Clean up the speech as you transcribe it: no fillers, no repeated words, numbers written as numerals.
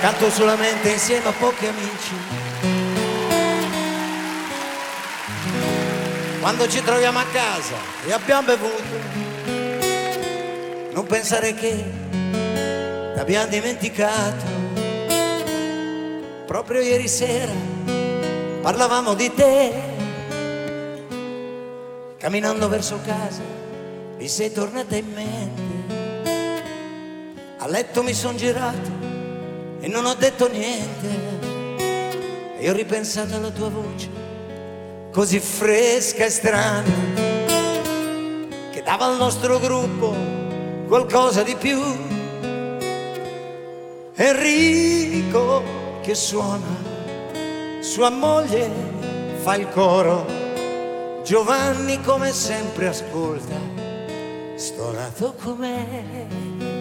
canto solamente insieme a pochi amici. Quando ci troviamo a casa e abbiamo bevuto, non pensare che t'abbiamo dimenticato. Proprio ieri sera parlavamo di te, camminando verso casa mi sei tornata in mente. A letto mi son girato e non ho detto niente, e ho ripensato alla tua voce così fresca e strana, che dava al nostro gruppo qualcosa di più. Enrico che suona, sua moglie fa il coro, Giovanni come sempre ascolta, stonato com'è.